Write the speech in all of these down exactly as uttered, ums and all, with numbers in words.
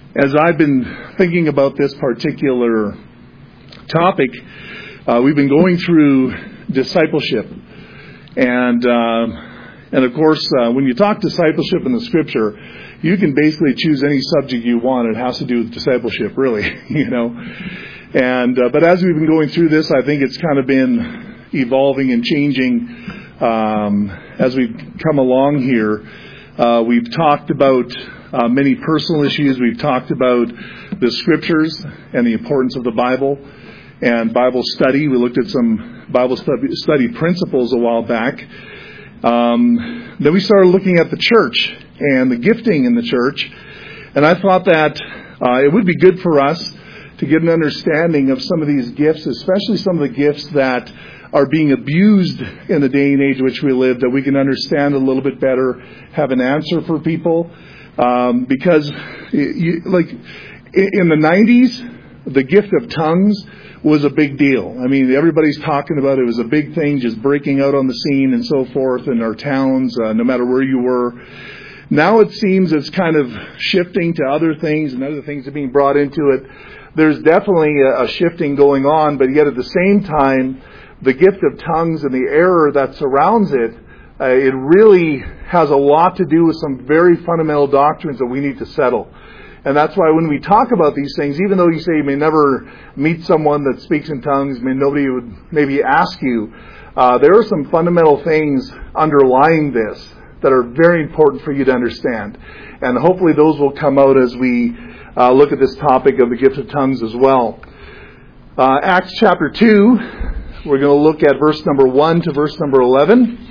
As I've been thinking about this particular topic, uh, we've been going through discipleship. And, uh, and of course, uh, when you talk discipleship in the Scripture, you can basically choose any subject you want. It has to do with discipleship, really, you know. And uh, but as we've been going through this, I think it's kind of been evolving and changing um, as we've come along here. Uh, we've talked about uh, many personal issues. We've talked about the Scriptures and the importance of the Bible and Bible study. We looked at some Bible study principles a while back. Um, then we started looking at the church and the gifting in the church. And I thought that uh, it would be good for us to get an understanding of some of these gifts, especially some of the gifts that are being abused in the day and age in which we live, that we can understand a little bit better, have an answer for people. Um, because, you, like, in the nineties, the gift of tongues was a big deal. I mean, everybody's talking about it. It was a big thing, just breaking out on the scene and so forth in our towns, uh, no matter where you were. Now it seems it's kind of shifting to other things, and other things are being brought into it. There's definitely a, a shifting going on, but yet at the same time, the gift of tongues and the error that surrounds it, uh, it really has a lot to do with some very fundamental doctrines that we need to settle. And that's why when we talk about these things, even though you say you may never meet someone that speaks in tongues, I mean, nobody would maybe ask you, uh, there are some fundamental things underlying this that are very important for you to understand. And hopefully those will come out as we uh, look at this topic of the gift of tongues as well. Uh, Acts chapter two, we're going to look at verse number one to verse number eleven.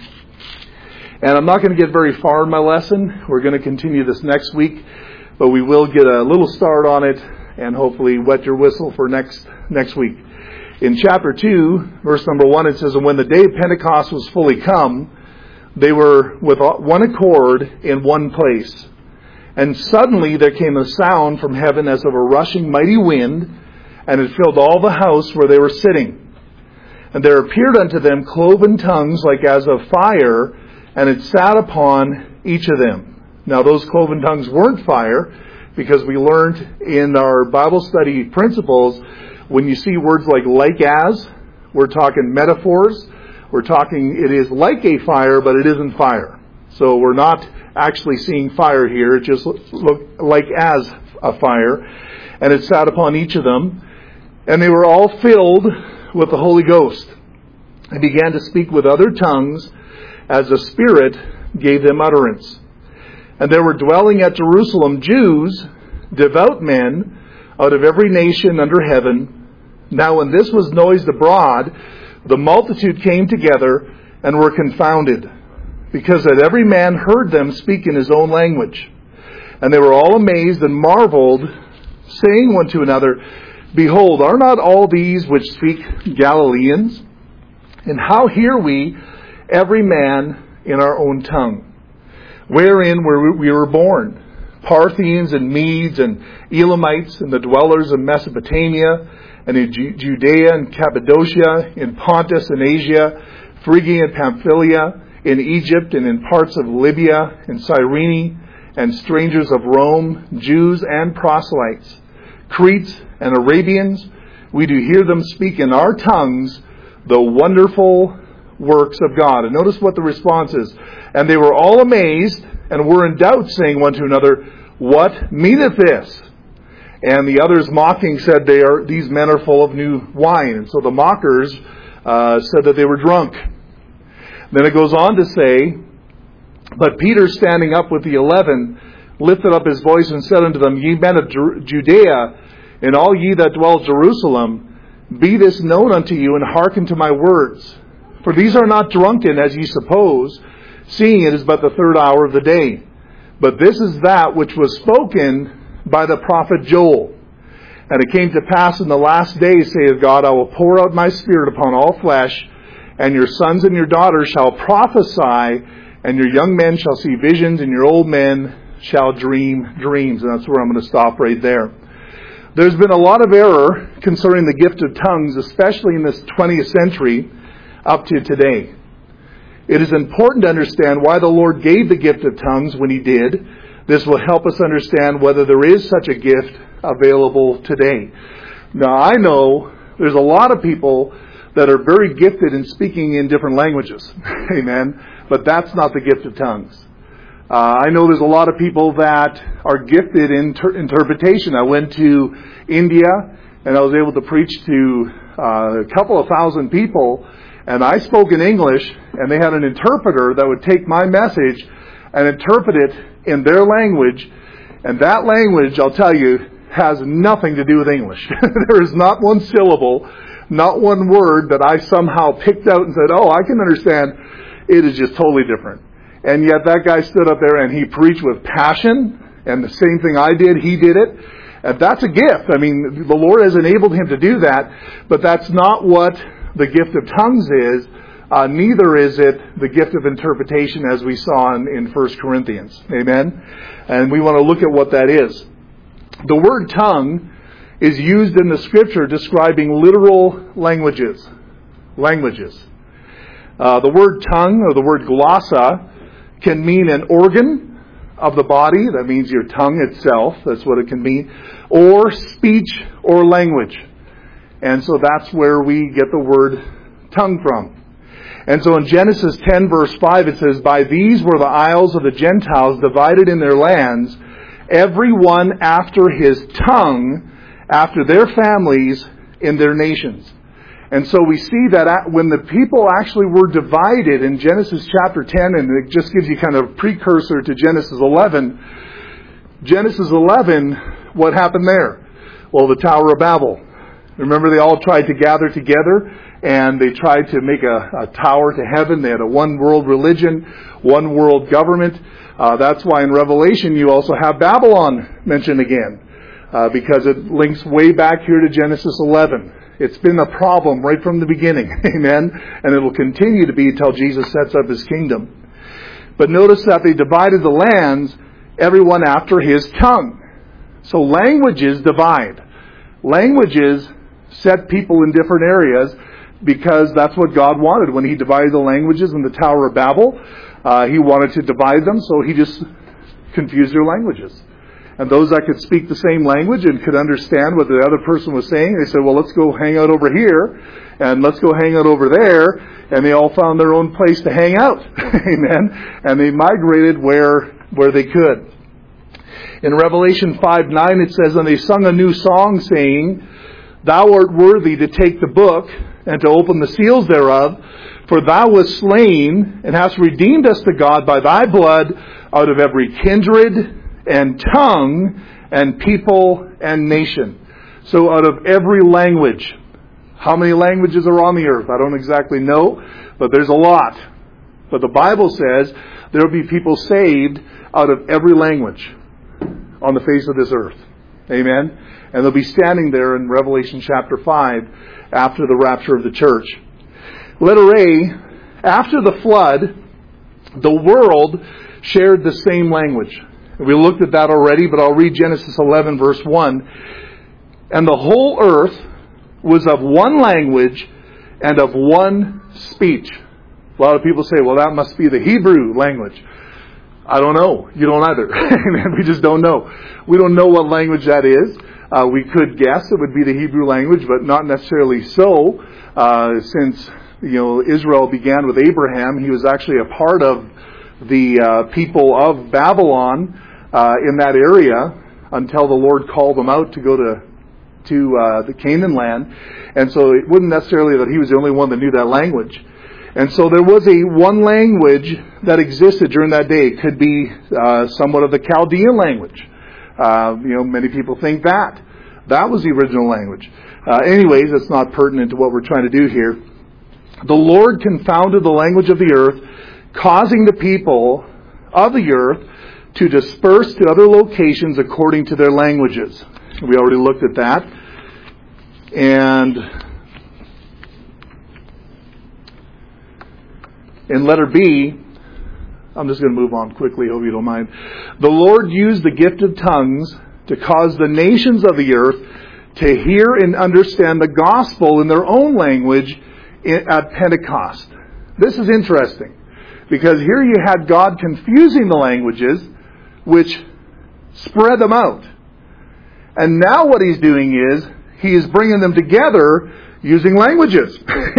And I'm not going to get very far in my lesson. We're going to continue this next week. But we will get a little start on it and hopefully wet your whistle for next next week. In chapter two, verse number one, it says, "And when the day of Pentecost was fully come, they were with one accord in one place. And suddenly there came a sound from heaven as of a rushing mighty wind, and it filled all the house where they were sitting. And there appeared unto them cloven tongues like as of fire, and it sat upon each of them." Now, those cloven tongues weren't fire, because we learned in our Bible study principles, when you see words like like as, we're talking metaphors. We're talking, it is like a fire, but it isn't fire. So we're not actually seeing fire here. It just looked like as a fire. And it sat upon each of them. And they were all filled with the Holy Ghost, and began to speak with other tongues as the Spirit gave them utterance. And there were dwelling at Jerusalem Jews, devout men, out of every nation under heaven. Now when this was noised abroad, the multitude came together and were confounded, because that every man heard them speak in his own language. And they were all amazed and marveled, saying one to another, "Behold, are not all these which speak Galileans? And how hear we every man in our own tongue? Wherein we were born, Parthians and Medes and Elamites and the dwellers of Mesopotamia and in Judea and Cappadocia, in Pontus and Asia, Phrygia and Pamphylia, in Egypt and in parts of Libya and Cyrene, and strangers of Rome, Jews and proselytes, Cretes and Arabians. We do hear them speak in our tongues the wonderful works of God." And notice what the response is. "And they were all amazed and were in doubt, saying one to another, What meaneth this? And the others mocking said, they are these men are full of new wine." And so the mockers uh, said that they were drunk. Then it goes on to say, "But Peter, standing up with the eleven, lifted up his voice and said unto them, Ye men of Judea, and all ye that dwell at Jerusalem, be this known unto you, and hearken to my words. For these are not drunken, as ye suppose, seeing it is but the third hour of the day. But this is that which was spoken by the prophet Joel. And it came to pass in the last days, saith God, I will pour out my Spirit upon all flesh, and your sons and your daughters shall prophesy, and your young men shall see visions, and your old men shall dream dreams." And that's where I'm going to stop right there. There's been a lot of error concerning the gift of tongues, especially in this twentieth century up to today. It is important to understand why the Lord gave the gift of tongues when He did. This will help us understand whether there is such a gift available today. Now, I know there's a lot of people that are very gifted in speaking in different languages. Amen. But that's not the gift of tongues. Uh, I know there's a lot of people that are gifted in ter- interpretation. I went to India and I was able to preach to uh, a couple of thousand people, and I spoke in English, and they had an interpreter that would take my message and interpret it in their language. And that language, I'll tell you, has nothing to do with English. There is not one syllable, not one word that I somehow picked out and said, oh, I can understand. It is just totally different. And yet that guy stood up there and he preached with passion, and the same thing I did, he did it. And that's a gift. I mean, the Lord has enabled him to do that, but that's not what the gift of tongues is. Uh, neither is it the gift of interpretation as we saw in, in First Corinthians. Amen? And we want to look at what that is. The word tongue is used in the Scripture describing literal languages. Languages. Uh, the word tongue, or the word glossa, can mean an organ of the body. That means your tongue itself. That's what it can mean. Or speech or language. And so that's where we get the word tongue from. And so in Genesis ten verse five it says, by these were the isles of the Gentiles divided in their lands, every one after his tongue, after their families, in their nations. And so we see that when the people actually were divided in Genesis chapter ten, and it just gives you kind of a precursor to Genesis eleven. Genesis eleven, what happened there? Well, the Tower of Babel. Remember, they all tried to gather together, and they tried to make a, a tower to heaven. They had a one world religion, one world government. Uh, that's why in Revelation you also have Babylon mentioned again, uh, because it links way back here to Genesis eleven. It's been a problem right from the beginning. Amen. And it will continue to be until Jesus sets up his kingdom. But notice that they divided the lands, everyone after his tongue. So languages divide. Languages set people in different areas because that's what God wanted. When he divided the languages in the Tower of Babel, uh, he wanted to divide them, so he just confused their languages. And those that could speak the same language and could understand what the other person was saying, they said, well, let's go hang out over here, and let's go hang out over there. And they all found their own place to hang out. Amen. And they migrated where, where they could. In Revelation five nine it says, and they sung a new song, saying, thou art worthy to take the book and to open the seals thereof, for thou wast slain and hast redeemed us to God by thy blood out of every kindred and tongue and people and nation. So out of every language. How many languages are on the earth? I don't exactly know, but there's a lot. But the Bible says there will be people saved out of every language on the face of this earth. Amen? And they'll be standing there in Revelation chapter five after the rapture of the church. Letter A, after the flood, the world shared the same language. We looked at that already, but I'll read Genesis eleven verse one. And the whole earth was of one language and of one speech. A lot of people say, well, that must be the Hebrew language. I don't know. You don't either. We just don't know. We don't know what language that is. Uh, we could guess it would be the Hebrew language, but not necessarily so. Uh, since, you know, Israel began with Abraham, he was actually a part of the uh, people of Babylon uh, in that area until the Lord called them out to go to to uh, the Canaan land. And so it wasn't necessarily that he was the only one that knew that language. And so there was a one language that existed during that day. It could be uh, somewhat of the Chaldean language. Uh, you know, many people think that. That was the original language. Uh, anyways, it's not pertinent to what we're trying to do here. The Lord confounded the language of the earth, causing the people of the earth to disperse to other locations according to their languages. We already looked at that. And in letter B, I'm just going to move on quickly, hope you don't mind. The Lord used the gift of tongues to cause the nations of the earth to hear and understand the gospel in their own language at Pentecost. This is interesting, because here you had God confusing the languages, which spread them out. And now what he's doing is, he is bringing them together using languages.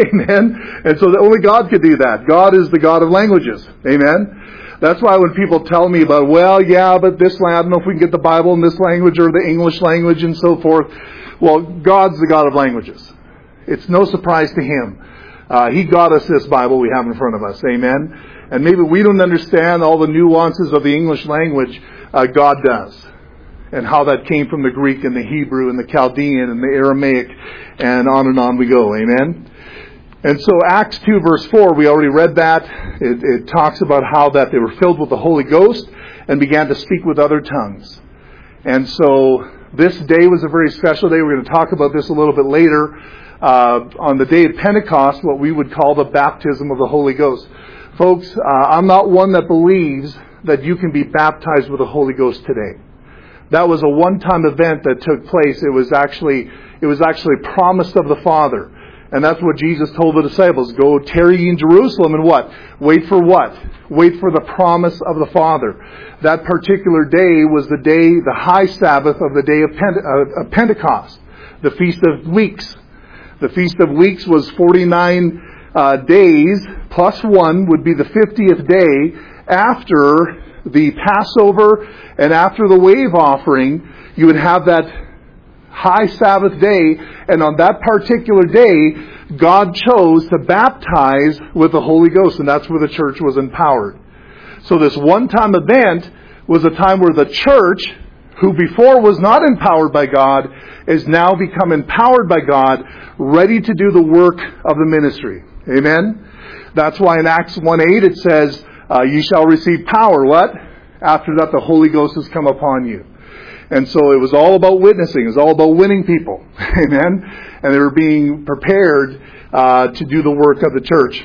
Amen? And so that only God could do that. God is the God of languages. Amen? That's why when people tell me about, well, yeah, but this, I don't know if we can get the Bible in this language or the English language and so forth. Well, God's the God of languages. It's no surprise to Him. Uh, he got us this Bible we have in front of us. Amen? And maybe we don't understand all the nuances of the English language. Uh, God does. And how that came from the Greek and the Hebrew and the Chaldean and the Aramaic, and on and on we go. Amen? And so Acts two verse four, we already read that. It, it talks about how that they were filled with the Holy Ghost and began to speak with other tongues. And so this day was a very special day. We're going to talk about this a little bit later. Uh, on the day of Pentecost, what we would call the baptism of the Holy Ghost. Folks, uh, I'm not one that believes that you can be baptized with the Holy Ghost today. That was a one-time event that took place. It was actually, it was actually promised of the Father. And that's what Jesus told the disciples. Go tarry in Jerusalem and what? Wait for what? Wait for the promise of the Father. That particular day was the day, the high Sabbath of the day of, Pente- uh, of Pentecost. The Feast of Weeks. The Feast of Weeks was forty-nine uh, days, plus one would be the fiftieth day after the Passover and after the wave offering. You would have that high Sabbath day, and on that particular day, God chose to baptize with the Holy Ghost, and that's where the church was empowered. So this one-time event was a time where the church, who before was not empowered by God, is now become empowered by God, ready to do the work of the ministry. Amen? That's why in Acts one eight it says, uh, you shall receive power, what? After that the Holy Ghost has come upon you. And so it was all about witnessing. It was all about winning people. Amen? And they were being prepared uh, to do the work of the church.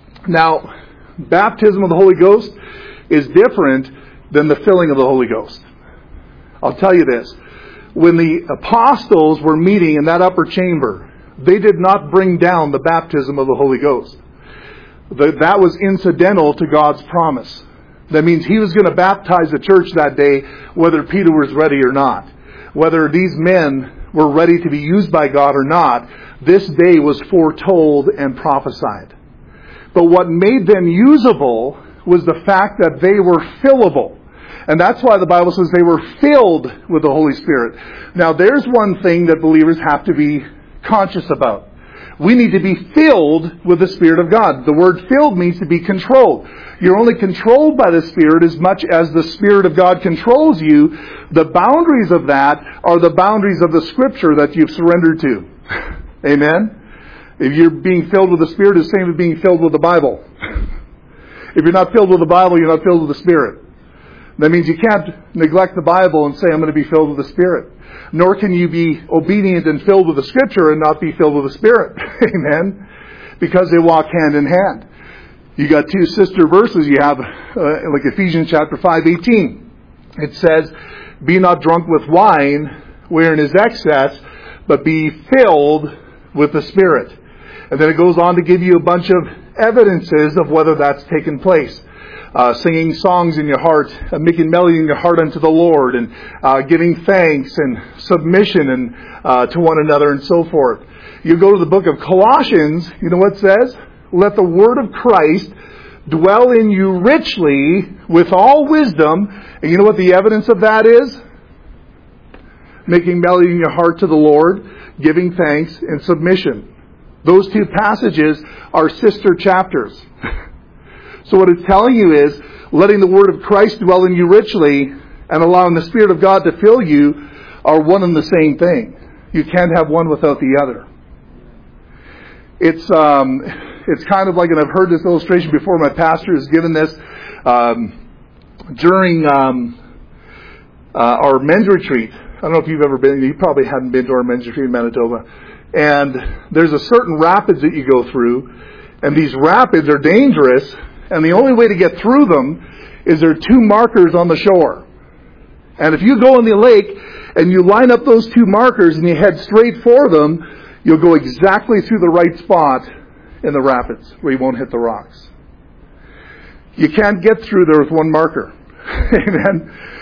Now, baptism of the Holy Ghost is different than the filling of the Holy Ghost. I'll tell you this. When the apostles were meeting in that upper chamber, they did not bring down the baptism of the Holy Ghost. That was incidental to God's promise. That means He was going to baptize the church that day, whether Peter was ready or not. Whether these men were ready to be used by God or not, this day was foretold and prophesied. But what made them usable was the fact that they were fillable. And that's why the Bible says they were filled with the Holy Spirit. Now, there's one thing that believers have to be conscious about. We need to be filled with the Spirit of God. The word filled means to be controlled. You're only controlled by the Spirit as much as the Spirit of God controls you. The boundaries of that are the boundaries of the Scripture that you've surrendered to. Amen? If you're being filled with the Spirit, it's the same as being filled with the Bible. If you're not filled with the Bible, you're not filled with the Spirit. That means you can't neglect the Bible and say, I'm going to be filled with the Spirit. Nor can you be obedient and filled with the Scripture and not be filled with the Spirit. Amen? Because they walk hand in hand. You got two sister verses. You have, uh, like Ephesians chapter five eighteen. It says, be not drunk with wine, wherein is excess, but be filled with the Spirit. And then it goes on to give you a bunch of evidences of whether that's taken place. Uh, singing songs in your heart, uh, making melody in your heart unto the Lord, and uh, giving thanks and submission and uh, to one another and so forth. You go to the book of Colossians, you know what it says? Let the word of Christ dwell in you richly with all wisdom. And you know what the evidence of that is? Making melody in your heart to the Lord, giving thanks and submission. Those two passages are sister chapters. So what it's telling you is, letting the word of Christ dwell in you richly and allowing the Spirit of God to fill you are one and the same thing. You can't have one without the other. It's um, it's kind of like, and I've heard this illustration before, my pastor has given this um, during um, uh, our men's retreat. I don't know if you've ever been, you probably hadn't been to our men's retreat in Manitoba. And there's a certain rapids that you go through, and these rapids are dangerous. And the only way to get through them is there are two markers on the shore. And if you go in the lake and you line up those two markers and you head straight for them, you'll go exactly through the right spot in the rapids where you won't hit the rocks. You can't get through there with one marker. Amen.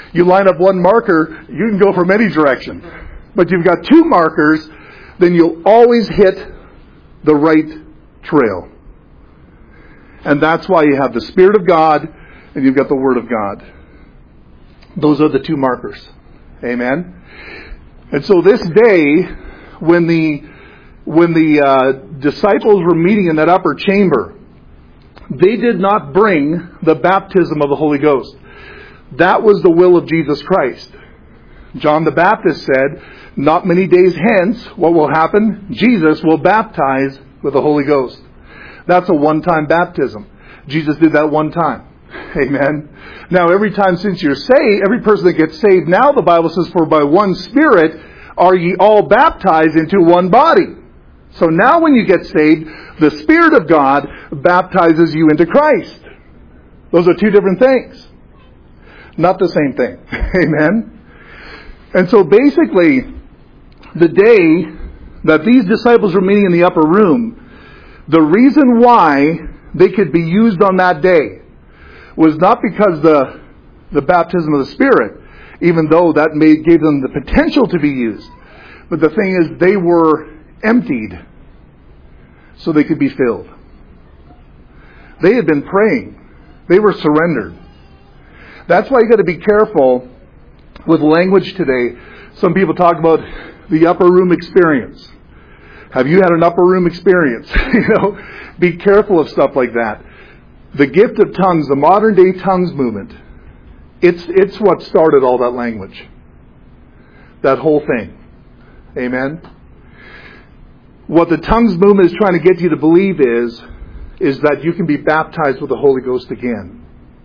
You line up one marker, you can go from any direction. But you've got two markers, then you'll always hit the right trail. And that's why you have the Spirit of God and you've got the Word of God. Those are the two markers. Amen? And so this day, when the when the uh, disciples were meeting in that upper chamber, they did not bring the baptism of the Holy Ghost. That was the will of Jesus Christ. John the Baptist said, not many days hence, what will happen? Jesus will baptize with the Holy Ghost. That's a one-time baptism. Jesus did that one time. Amen. Now, every time since you're saved, every person that gets saved, now the Bible says, for by one Spirit are ye all baptized into one body. So now when you get saved, the Spirit of God baptizes you into Christ. Those are two different things. Not the same thing. Amen. And so basically, the day that these disciples were meeting in the upper room, the reason why they could be used on that day was not because the the baptism of the Spirit, even though that made, gave them the potential to be used. But the thing is, they were emptied so they could be filled. They had been praying. They were surrendered. That's why you got to be careful with language today. Some people talk about the upper room experience. Have you had an upper room experience? You know, be careful of stuff like that. The gift of tongues, the modern day tongues movement, it's it's what started all that language. That whole thing. Amen. What the tongues movement is trying to get you to believe is, is that you can be baptized with the Holy Ghost again,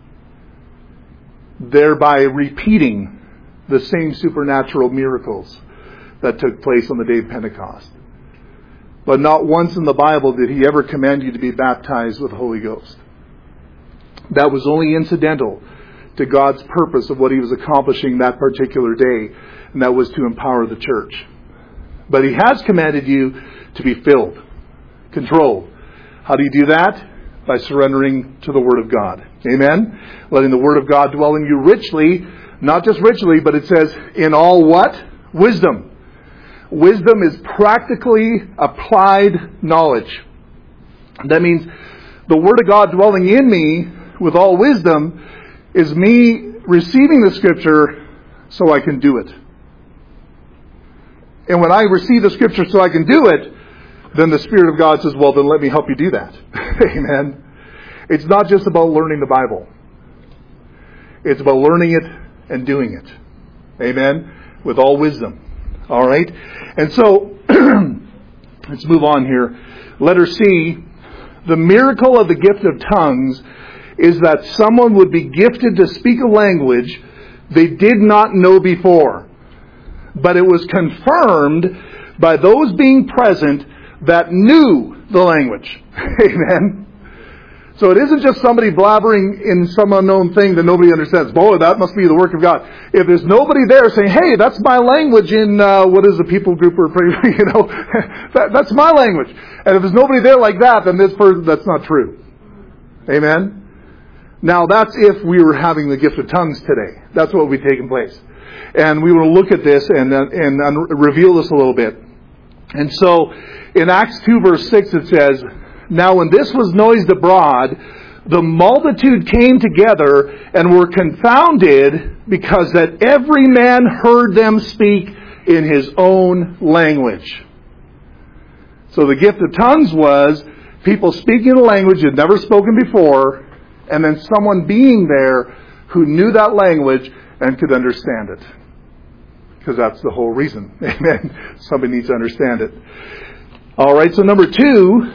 thereby repeating the same supernatural miracles that took place on the day of Pentecost. But not once in the Bible did he ever command you to be baptized with the Holy Ghost. That was only incidental to God's purpose of what he was accomplishing that particular day, and that was to empower the church. But he has commanded you to be filled, controlled. How do you do that? By surrendering to the Word of God. Amen? Letting the Word of God dwell in you richly, not just richly, but it says, in all what? Wisdom. Wisdom is practically applied knowledge. That means the Word of God dwelling in me with all wisdom is me receiving the Scripture so I can do it. And when I receive the Scripture so I can do it, then the Spirit of God says, well, then let me help you do that. Amen. It's not just about learning the Bible. It's about learning it and doing it. Amen. With all wisdom. All right. And so, let's move on here. Letter C, the miracle of the gift of tongues is that someone would be gifted to speak a language they did not know before. But it was confirmed by those being present that knew the language. Amen. So it isn't just somebody blabbering in some unknown thing that nobody understands. Boy, that must be the work of God. If there's nobody there saying, hey, that's my language in, uh, what is the people group or, you know, that, that's my language. And if there's nobody there like that, then this person, that's not true. Amen. Now that's if we were having the gift of tongues today. That's what would be taking place. And we will look at this and, uh, and, and reveal this a little bit. And so, in Acts two verse six it says, now when this was noised abroad, the multitude came together and were confounded because that every man heard them speak in his own language. So the gift of tongues was people speaking a language they'd never spoken before, and then someone being there who knew that language and could understand it. Because that's the whole reason. Amen. Somebody needs to understand it. All right, so number two,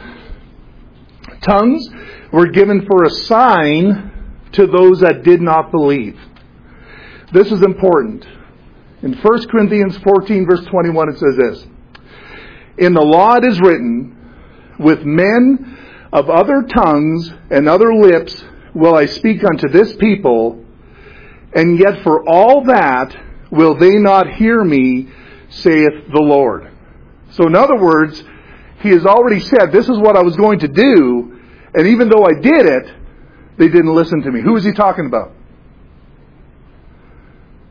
tongues were given for a sign to those that did not believe. This is important. In First Corinthians fourteen, verse twenty-one, it says this. In the law it is written, with men of other tongues and other lips will I speak unto this people, and yet for all that will they not hear me, saith the Lord. So in other words, he has already said, this is what I was going to do, and even though I did it, they didn't listen to me. Who is he talking about?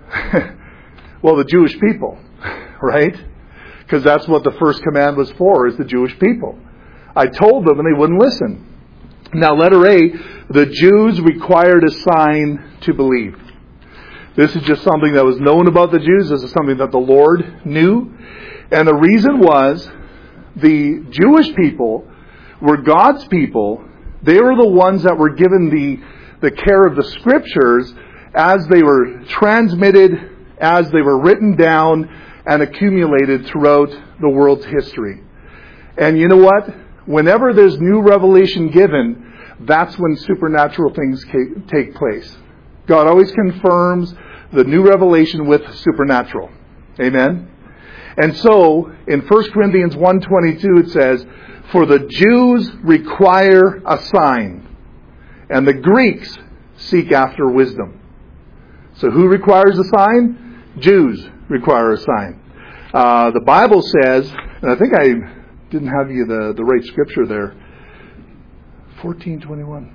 Well, the Jewish people, right? Because that's what the first command was for, is the Jewish people. I told them and they wouldn't listen. Now, letter A, the Jews required a sign to believe. This is just something that was known about the Jews. This is something that the Lord knew. And the reason was, the Jewish people were God's people. They were the ones that were given the, the care of the Scriptures as they were transmitted, as they were written down and accumulated throughout the world's history. And you know what? Whenever there's new revelation given, that's when supernatural things take place. God always confirms the new revelation with supernatural. Amen? And so, in First Corinthians one twenty-two it says, "For the Jews require a sign, and the Greeks seek after wisdom." So who requires a sign? Jews require a sign. Uh, the Bible says, and I think I didn't have you the, the right scripture there, fourteen twenty-one.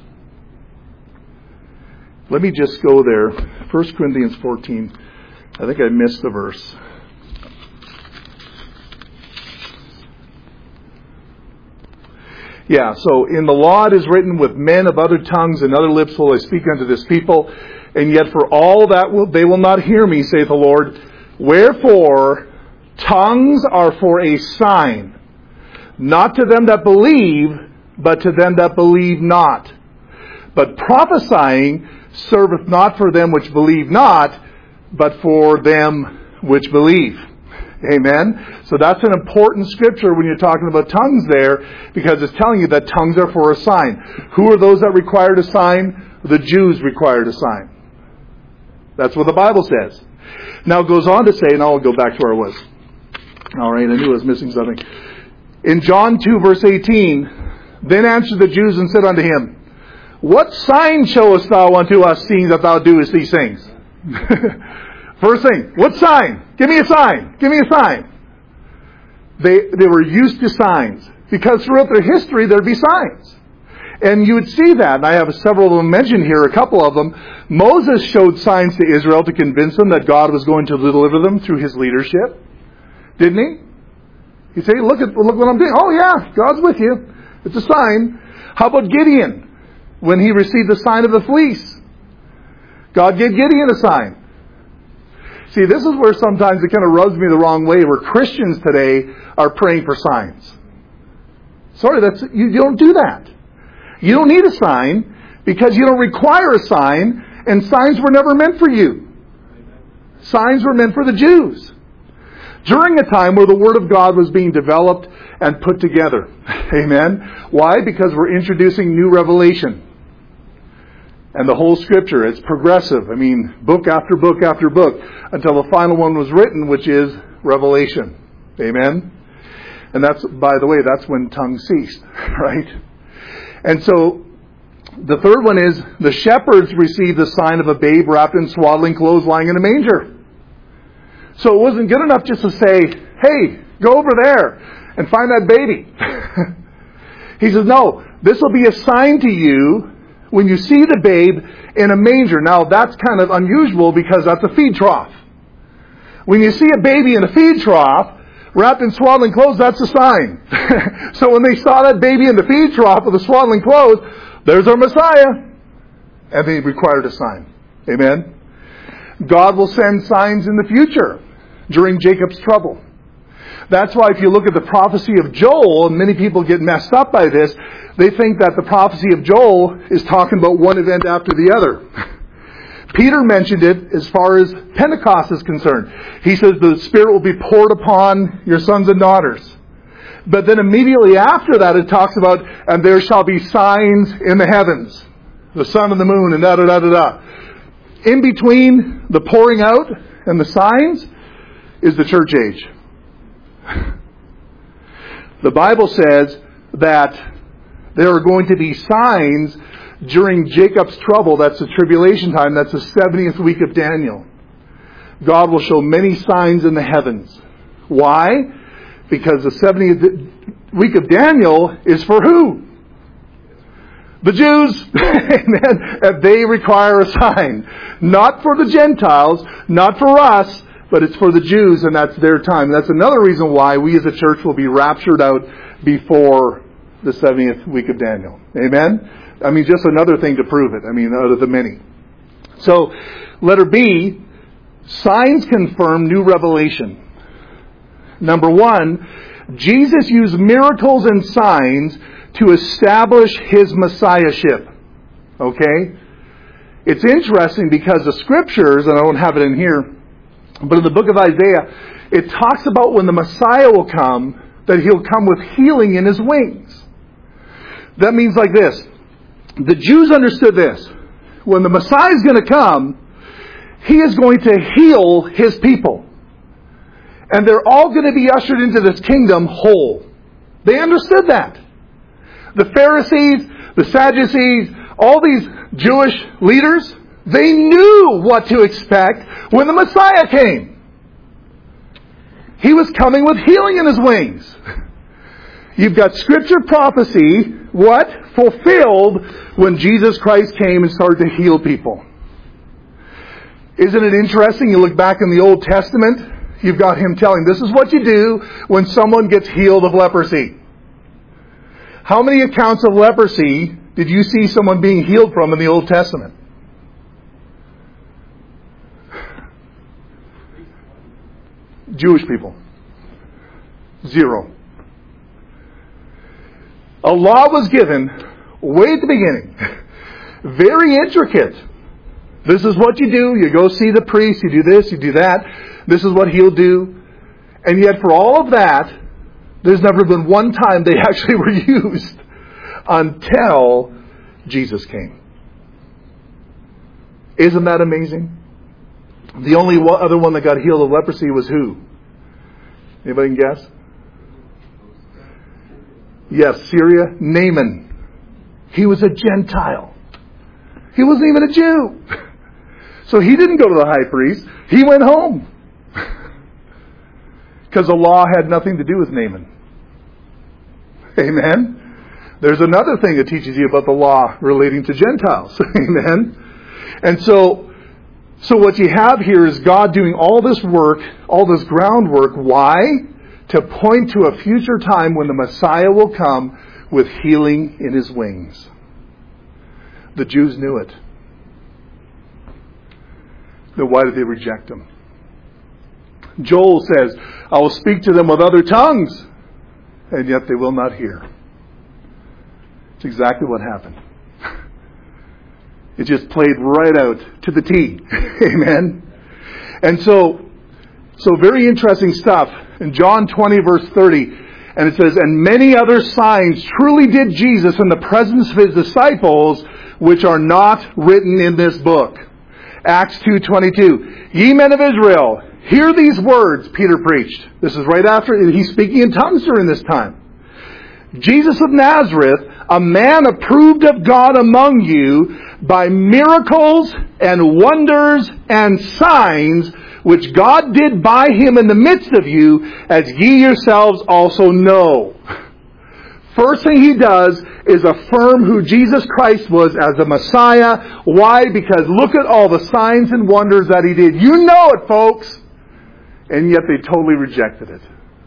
Let me just go there. First Corinthians fourteen. I think I missed the verse. Yeah, so in the law it is written, "With men of other tongues and other lips will I speak unto this people, and yet for all that will, they will not hear me, saith the Lord. Wherefore tongues are for a sign, not to them that believe, but to them that believe not. But prophesying serveth not for them which believe not, but for them which believe." Amen? So that's an important scripture when you're talking about tongues there, because it's telling you that tongues are for a sign. Who are those that required a sign? The Jews required a sign. That's what the Bible says. Now it goes on to say, and I'll go back to where I was. All right, I knew I was missing something. In John two, verse eighteen, "Then answered the Jews and said unto him, What sign showest thou unto us, seeing that thou doest these things?" First thing, what sign? Give me a sign. Give me a sign. They they were used to signs, because throughout their history there'd be signs. And you would see that, and I have several of them mentioned here, a couple of them. Moses showed signs to Israel to convince them that God was going to deliver them through his leadership. Didn't he? He said, look at look what I'm doing. Oh yeah, God's with you. It's a sign. How about Gideon? When he received the sign of the fleece, God gave Gideon a sign. See, this is where sometimes it kind of rubs me the wrong way, where Christians today are praying for signs. Sorry, that's you, you don't do that. You don't need a sign, because you don't require a sign, and signs were never meant for you. Signs were meant for the Jews. During a time where the Word of God was being developed and put together. Amen? Why? Because we're introducing new revelation. And the whole Scripture, it's progressive. I mean, book after book after book, until the final one was written, which is Revelation. Amen? And that's, by the way, that's when tongues ceased. Right? And so, the third one is, the shepherds received the sign of a babe wrapped in swaddling clothes lying in a manger. So it wasn't good enough just to say, hey, go over there and find that baby. He says, no, this will be a sign to you when you see the babe in a manger. Now, that's kind of unusual, because that's a feed trough. When you see a baby in a feed trough, wrapped in swaddling clothes, that's a sign. So when they saw that baby in the feed trough with the swaddling clothes, there's our Messiah. And they required a sign. Amen? God will send signs in the future during Jacob's trouble. That's why if you look at the prophecy of Joel, and many people get messed up by this, they think that the prophecy of Joel is talking about one event after the other. Peter mentioned it as far as Pentecost is concerned. He says the Spirit will be poured upon your sons and daughters. But then immediately after that it talks about, and there shall be signs in the heavens, the sun and the moon, and da da da da da. In between the pouring out and the signs is the church age. The Bible says that there are going to be signs during Jacob's trouble. That's the tribulation time. That's the seventieth week of Daniel. God will show many signs in the heavens. Why? Because the seventieth week of Daniel is for who? The Jews, amen, they require a sign. Not for the Gentiles, not for us, but it's for the Jews, and that's their time. And that's another reason why we as a church will be raptured out before the seventieth week of Daniel. Amen? I mean, just another thing to prove it. I mean, out of the many. So, letter B, signs confirm new revelation. Number one, Jesus used miracles and signs to establish His Messiahship. Okay? It's interesting because the Scriptures, and I don't have it in here, but in the book of Isaiah, it talks about when the Messiah will come, that He'll come with healing in His wings. That means like this. The Jews understood this. When the Messiah is going to come, He is going to heal His people. And they're all going to be ushered into this kingdom whole. They understood that. The Pharisees, the Sadducees, all these Jewish leaders, they knew what to expect when the Messiah came. He was coming with healing in His wings. You've got Scripture prophecy, what? Fulfilled when Jesus Christ came and started to heal people. Isn't it interesting? You look back in the Old Testament, you've got Him telling, this is what you do when someone gets healed of leprosy. How many accounts of leprosy did you see someone being healed from in the Old Testament? Jewish people. Zero. A law was given way at the beginning. Very intricate. This is what you do. You go see the priest. You do this. You do that. This is what he'll do. And yet for all of that, there's never been one time they actually were used until Jesus came. Isn't that amazing? The only other one that got healed of leprosy was who? Anybody can guess? Yes, Syria. Naaman. He was a Gentile. He wasn't even a Jew. So he didn't go to the high priest. He went home. Because the law had nothing to do with Naaman. Amen? There's another thing that teaches you about the law relating to Gentiles. Amen? And so, so what you have here is God doing all this work, all this groundwork. Why? To point to a future time when the Messiah will come with healing in His wings. The Jews knew it. Then why did they reject Him? Joel says, I will speak to them with other tongues, and yet they will not hear. It's exactly what happened. It just played right out to the T. Amen? And so, so very interesting stuff. In John twenty verse thirty, and it says, and many other signs truly did Jesus in the presence of His disciples, which are not written in this book. Acts two twenty-two. Ye men of Israel, hear these words, Peter preached. This is right after, he's speaking in tongues during this time. Jesus of Nazareth, a man approved of God among you by miracles and wonders and signs, which God did by Him in the midst of you, as ye yourselves also know. First thing He does is affirm who Jesus Christ was as the Messiah. Why? Because look at all the signs and wonders that He did. You know it, folks. And yet they totally rejected it.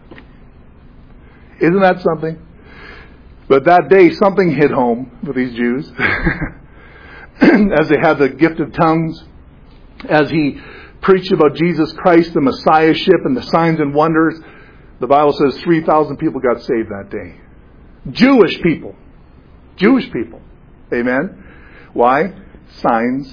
Isn't that something? But that day something hit home with these Jews. As they had the gift of tongues. As He preached about Jesus Christ, the Messiahship, and the signs and wonders. The Bible says three thousand people got saved that day. Jewish people. Jewish people. Amen? Why? Signs.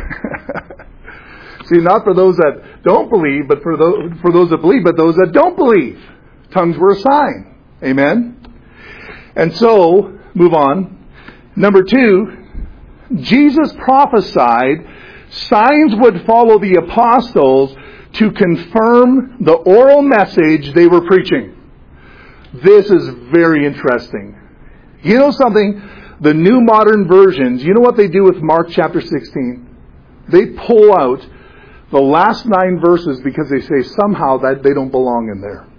See, not for those that don't believe, but for those, for those that believe, but those that don't believe. Tongues were a sign. Amen? And so, move on. Number two, Jesus prophesied signs would follow the apostles to confirm the oral message they were preaching. This is very interesting. You know something? The New Modern Versions, you know what they do with Mark chapter sixteen? They pull out the last nine verses because they say somehow that they don't belong in there.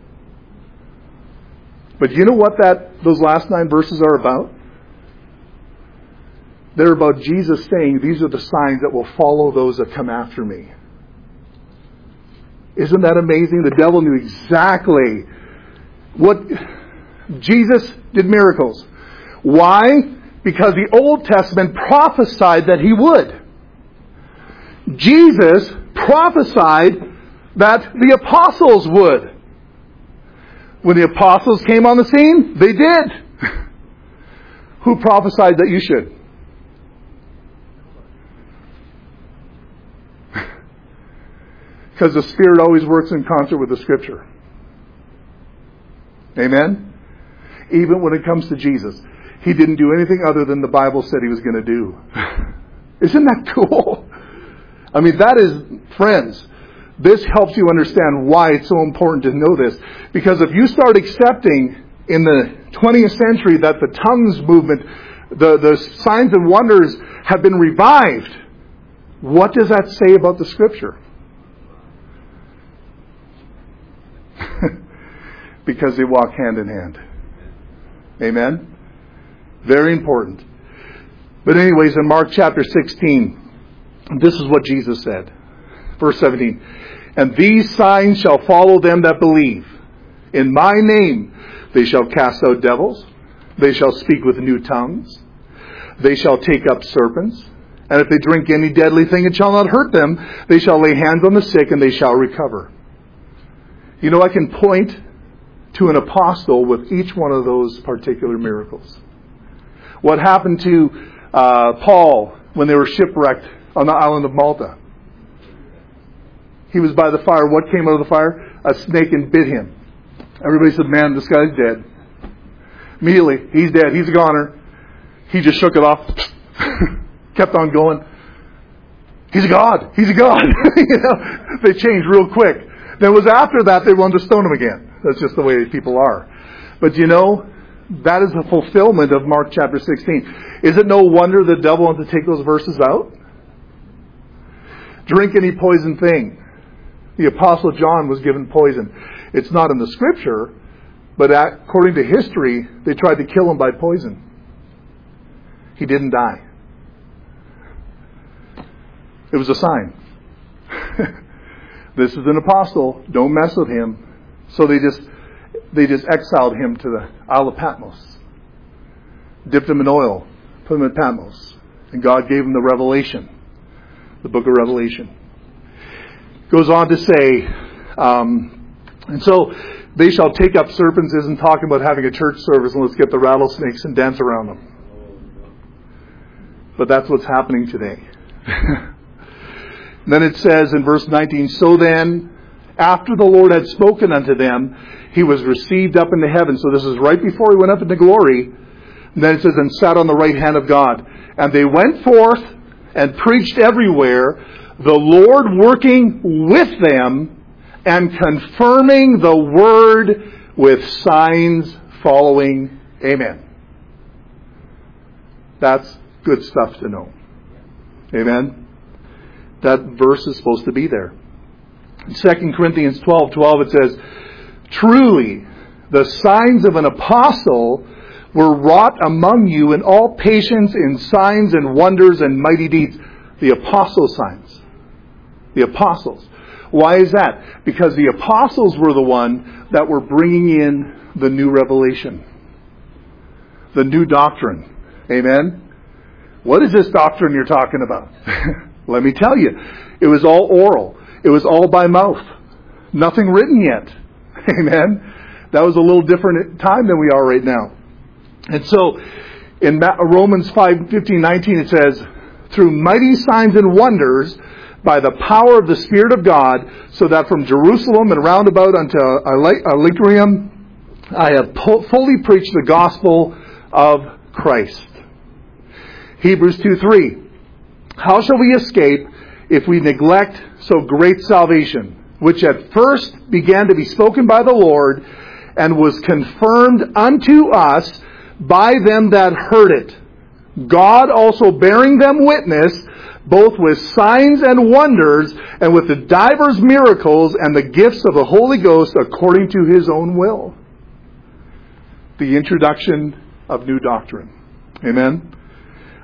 But you know what that those last nine verses are about? They're about Jesus saying, these are the signs that will follow those that come after me. Isn't that amazing? The devil knew exactly what... Jesus did miracles. Why? Because the Old Testament prophesied that He would. Jesus prophesied that the apostles would. When the apostles came on the scene, they did. Who prophesied that you should? Because the Spirit always works in concert with the Scripture. Amen? Even when it comes to Jesus, He didn't do anything other than the Bible said He was going to do. Isn't that cool? I mean, that is, friends, this helps you understand why it's so important to know this. Because if you start accepting in the twentieth century that the tongues movement, the, the signs and wonders have been revived, what does that say about the Scripture? Because they walk hand in hand. Amen? Very important. But anyways, in Mark chapter sixteen, this is what Jesus said. Verse seventeen. And these signs shall follow them that believe. In my name they shall cast out devils. They shall speak with new tongues. They shall take up serpents. And if they drink any deadly thing, it shall not hurt them. They shall lay hands on the sick and they shall recover. You know, I can point to an apostle with each one of those particular miracles. What happened to uh, Paul when they were shipwrecked on the island of Malta? He was by the fire. What came out of the fire? A snake and bit him. Everybody said, man, this guy's dead. Immediately, he's dead. He's a goner. He just shook it off. Kept on going. He's a god. He's a god. You know, they changed real quick. Then it was after that they wanted to stone him again. That's just the way people are. But you know, that is the fulfillment of Mark chapter sixteen. Is it no wonder the devil wants to take those verses out? Drink any poison thing. The Apostle John was given poison. It's not in the Scripture, but according to history, they tried to kill him by poison. He didn't die. It was a sign. This is an apostle. Don't mess with him. So they just they just exiled him to the Isle of Patmos. Dipped him in oil. Put him in Patmos. And God gave him the revelation. The book of Revelation. Goes on to say, um, and so they shall take up serpents isn't talking about having a church service and let's get the rattlesnakes and dance around them. But that's what's happening today. Then it says in verse nineteen, so then, after the Lord had spoken unto them, He was received up into heaven. So this is right before He went up into glory. And then it says, and sat on the right hand of God. And they went forth and preached everywhere, the Lord working with them and confirming the word with signs following. Amen. That's good stuff to know. Amen. That verse is supposed to be there. In Second Corinthians twelve twelve it says, truly the signs of an apostle were wrought among you in all patience, in signs and wonders and mighty deeds. The apostle signs. The apostles. Why is that? Because the apostles were the one that were bringing in the new revelation. The new doctrine. Amen? What is this doctrine you're talking about? Let me tell you. It was all oral. It was all by mouth. Nothing written yet. Amen? That was a little different time than we are right now. And so, in Romans five fifteen nineteen it says, through mighty signs and wonders, by the power of the Spirit of God, so that from Jerusalem and round about unto Illyricum, I have fully preached the gospel of Christ. Hebrews two three. How shall we escape if we neglect so great salvation, which at first began to be spoken by the Lord, and was confirmed unto us by them that heard it, God also bearing them witness, both with signs and wonders, and with the divers miracles and the gifts of the Holy Ghost according to His own will. The introduction of new doctrine. Amen?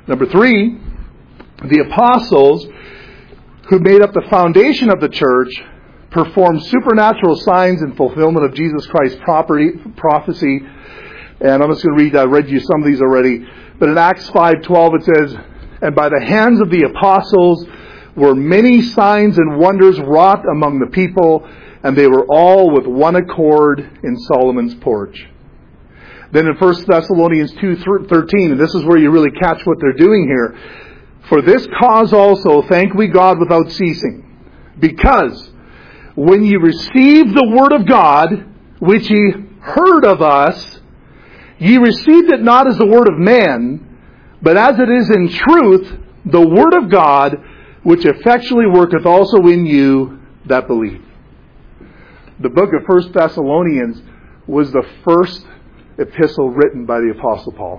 Number three, the apostles who made up the foundation of the church performed supernatural signs in fulfillment of Jesus Christ's property, prophecy. And I'm just going to read, I read you some of these already. But in Acts five twelve it says, "And by the hands of the apostles were many signs and wonders wrought among the people, and they were all with one accord in Solomon's porch." Then in First Thessalonians two thirteen, and this is where you really catch what they're doing here. "For this cause also thank we God without ceasing, because when ye received the word of God, which ye heard of us, ye received it not as the word of man, but as it is in truth the word of God, which effectually worketh also in you that believe." The book of First Thessalonians was the first epistle written by the Apostle Paul.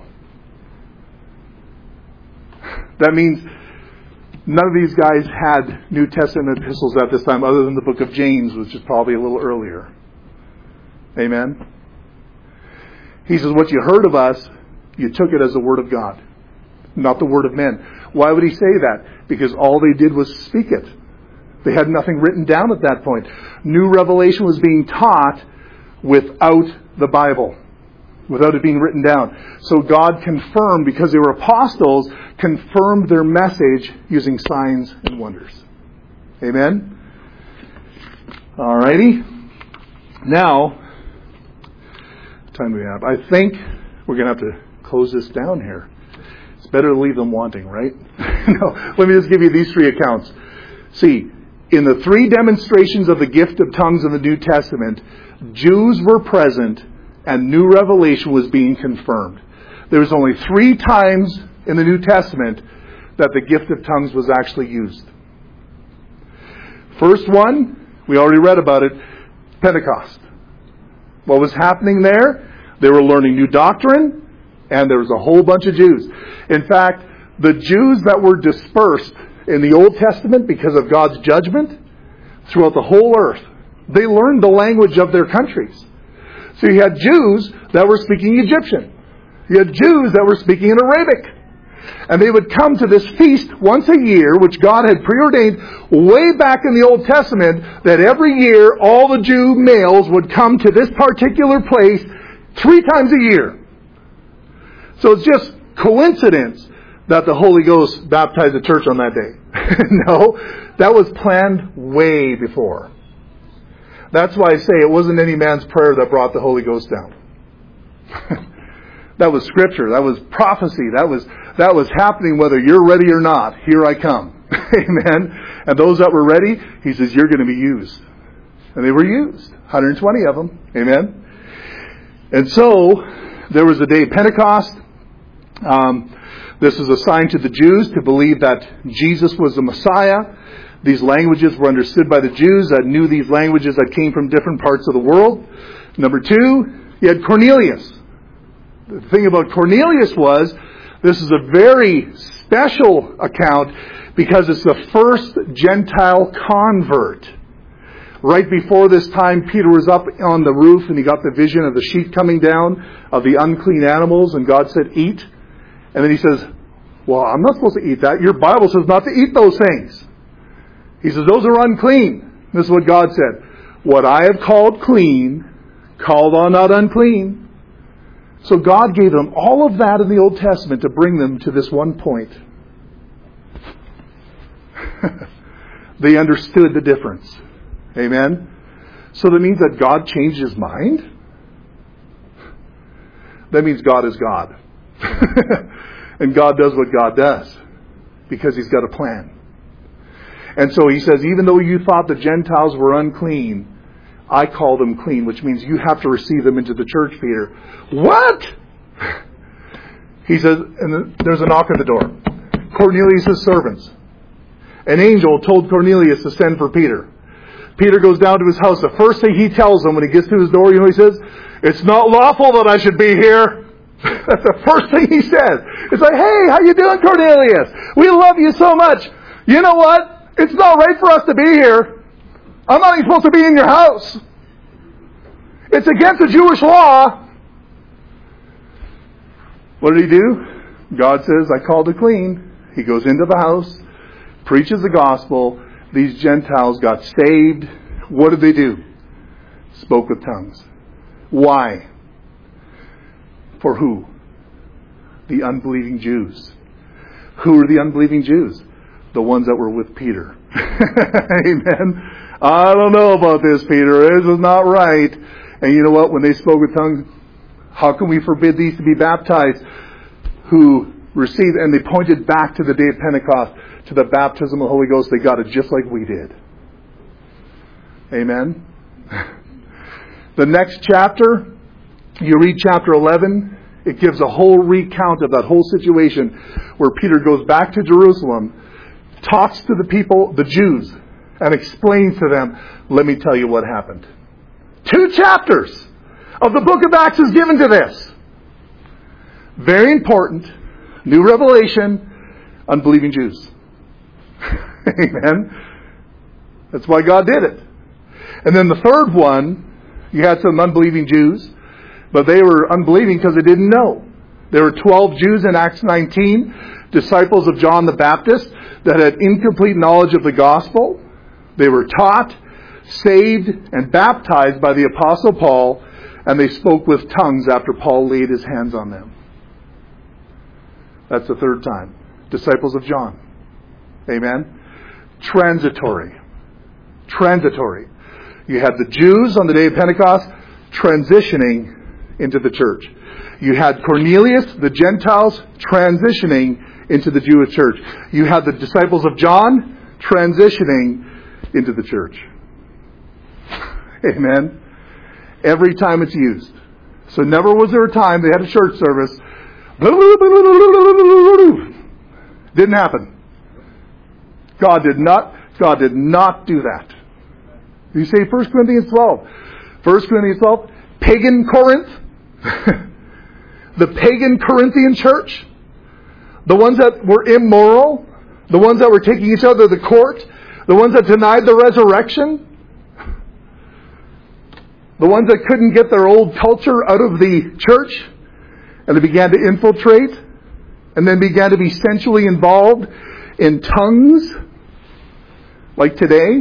That means none of these guys had New Testament epistles at this time other than the book of James, which is probably a little earlier. Amen? He says, what you heard of us, you took it as the word of God, not the word of men. Why would he say that? Because all they did was speak it. They had nothing written down at that point. New revelation was being taught without the Bible, without it being written down. So God confirmed, because they were apostles, confirmed their message using signs and wonders. Amen? Alrighty. Now, time we have. I think we're going to have to close this down here. It's better to leave them wanting, right? No, let me just give you these three accounts. See, in the three demonstrations of the gift of tongues in the New Testament, Jews were present and new revelation was being confirmed. There was only three times in the New Testament that the gift of tongues was actually used. First one, we already read about it, Pentecost. What was happening there? They were learning new doctrine, and there was a whole bunch of Jews. In fact, the Jews that were dispersed in the Old Testament because of God's judgment throughout the whole earth, they learned the language of their countries. So you had Jews that were speaking Egyptian. You had Jews that were speaking in Arabic. And they would come to this feast once a year, which God had preordained way back in the Old Testament, that every year all the Jew males would come to this particular place three times a year. So it's just coincidence that the Holy Ghost baptized the church on that day. No, that was planned way before. That's why I say it wasn't any man's prayer that brought the Holy Ghost down. That was scripture. That was prophecy. That was that was happening whether you're ready or not. Here I come. Amen. And those that were ready, he says, you're going to be used. And they were used. one hundred twenty of them. Amen. And so, there was a day of Pentecost. Um, this is a sign to the Jews to believe that Jesus was the Messiah. These languages were understood by the Jews that knew these languages that came from different parts of the world. Number two, you had Cornelius. The thing about Cornelius was, this is a very special account because it's the first Gentile convert. Right before this time, Peter was up on the roof and he got the vision of the sheet coming down of the unclean animals, and God said, eat. And then he says, well, I'm not supposed to eat that. Your Bible says not to eat those things. He says, those are unclean. This is what God said. What I have called clean, call thou not unclean. So God gave them all of that in the Old Testament to bring them to this one point. They understood the difference. Amen? So that means that God changed his mind? That means God is God. And God does what God does. Because he's got a plan. And so he says, even though you thought the Gentiles were unclean, I call them clean, which means you have to receive them into the church, Peter. What? He says, and there's a knock at the door. Cornelius' servants. An angel told Cornelius to send for Peter. Peter goes down to his house. The first thing he tells them when he gets to his door, you know what he says? It's not lawful that I should be here. That's the first thing he says. It's like, hey, how you doing, Cornelius? We love you so much. You know what? It's not right for us to be here. I'm not even supposed to be in your house. It's against the Jewish law. What did he do? God says, I called it clean. He goes into the house, preaches the gospel. These Gentiles got saved. What did they do? Spoke with tongues. Why? For who? The unbelieving Jews. Who are the unbelieving Jews? The ones that were with Peter. Amen. I don't know about this, Peter. This is not right. And you know what? When they spoke with tongues, how can we forbid these to be baptized? Who received, and they pointed back to the day of Pentecost, to the baptism of the Holy Ghost. They got it just like we did. Amen. The next chapter, you read chapter eleven, it gives a whole recount of that whole situation where Peter goes back to Jerusalem, talks to the people, the Jews, and explains to them, let me tell you what happened. Two chapters of the book of Acts is given to this. Very important. New revelation, unbelieving Jews. Amen. That's why God did it. And then the third one, you had some unbelieving Jews, but they were unbelieving because they didn't know. There were twelve Jews in Acts nineteen, disciples of John the Baptist, that had incomplete knowledge of the gospel. They were taught, saved, and baptized by the Apostle Paul, and they spoke with tongues after Paul laid his hands on them. That's the third time. Disciples of John. Amen. Transitory. Transitory. You had the Jews on the day of Pentecost transitioning into the church. You had Cornelius, the Gentiles, transitioning into the Jewish church. You had the disciples of John transitioning into the church. Amen. Every time it's used. So never was there a time they had a church service. Didn't happen. God did not, God did not do that. You say First Corinthians twelve. First Corinthians twelve, pagan Corinth. The pagan Corinthian church. The ones that were immoral. The ones that were taking each other to the court. The ones that denied the resurrection. The ones that couldn't get their old culture out of the church. And they began to infiltrate. And then began to be sensually involved in tongues. Like today.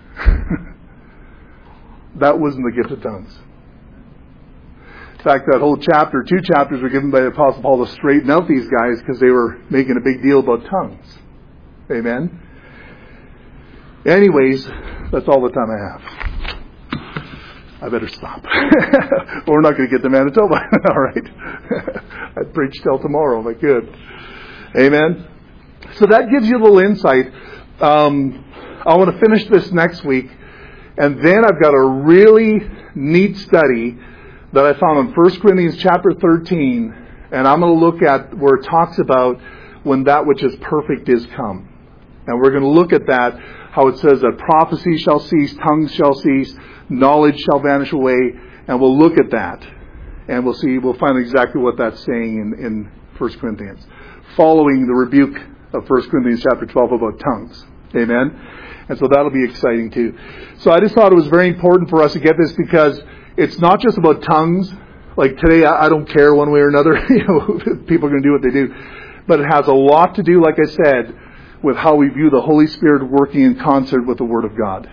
That wasn't the gift of tongues. In fact, that whole chapter, two chapters were given by the Apostle Paul to straighten out these guys because they were making a big deal about tongues. Amen? Anyways, that's all the time I have. I better stop. We're not going to get to Manitoba. All right. I'd preach till tomorrow if I could. Amen? So that gives you a little insight. Um, I want to finish this next week. And then I've got a really neat study that I found in First Corinthians chapter thirteen. And I'm going to look at where it talks about when that which is perfect is come. And we're going to look at that, how it says that prophecy shall cease, tongues shall cease, knowledge shall vanish away. And we'll look at that. And we'll see, we'll find exactly what that's saying in, in First Corinthians. Following the rebuke of First Corinthians chapter twelve about tongues. Amen? And so that'll be exciting too. So I just thought it was very important for us to get this because it's not just about tongues. Like today, I don't care one way or another. You know, people are going to do what they do. But it has a lot to do, like I said, with how we view the Holy Spirit working in concert with the Word of God.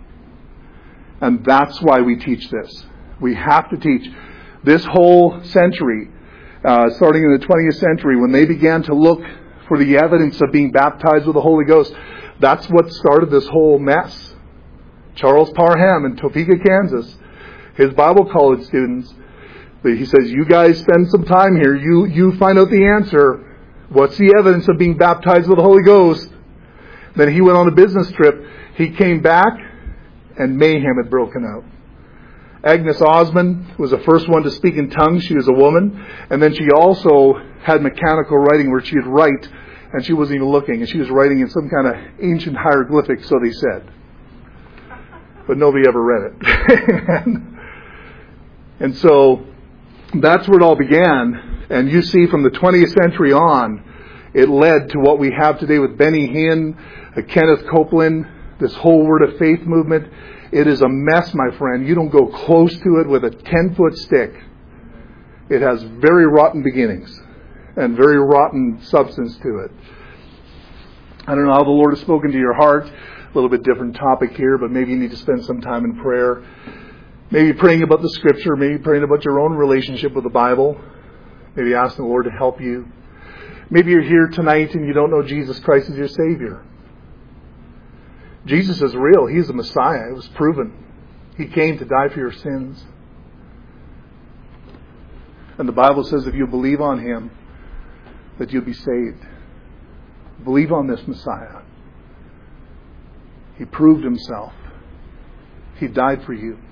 And that's why we teach this. We have to teach. This whole century, uh, starting in the twentieth century, when they began to look for the evidence of being baptized with the Holy Ghost, that's what started this whole mess. Charles Parham in Topeka, Kansas, his Bible college students, he says, you guys spend some time here. You, you find out the answer. What's the evidence of being baptized with the Holy Ghost? Then he went on a business trip. He came back and mayhem had broken out. Agnes Osmond was the first one to speak in tongues. She was a woman. And then she also had mechanical writing where she'd write and she wasn't even looking. And she was writing in some kind of ancient hieroglyphics, so they said. But nobody ever read it. And so that's where it all began. And you see from the twentieth century on, it led to what we have today with Benny Hinn, Kenneth Copeland, this whole Word of Faith movement. It is a mess, my friend. You don't go close to it with a ten-foot stick. It has very rotten beginnings. and very rotten substance to it. I don't know how the Lord has spoken to your heart. A little bit different topic here, but maybe you need to spend some time in prayer. Maybe praying about the Scripture, maybe praying about your own relationship with the Bible. Maybe asking the Lord to help you. Maybe you're here tonight and you don't know Jesus Christ as your Savior. Jesus is real. He's the Messiah. It was proven. He came to die for your sins. And the Bible says if you believe on Him, that you'll be saved. Believe on this Messiah. He proved Himself. He died for you.